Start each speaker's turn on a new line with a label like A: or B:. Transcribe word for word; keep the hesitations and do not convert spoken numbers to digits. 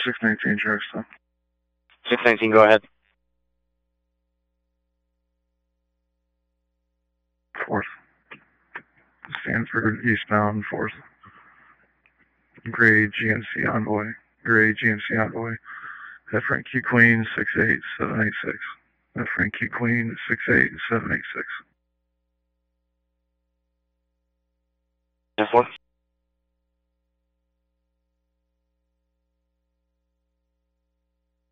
A: six nineteen, Charleston.
B: six nineteen, go ahead.
A: Fourth. Stanford, eastbound, fourth. Gray G N C Envoy. Gray G N C Envoy. F Frank Q Queen, six eight seven eight six. F Frank Q Queen, six eight seven eight six.
B: ten four.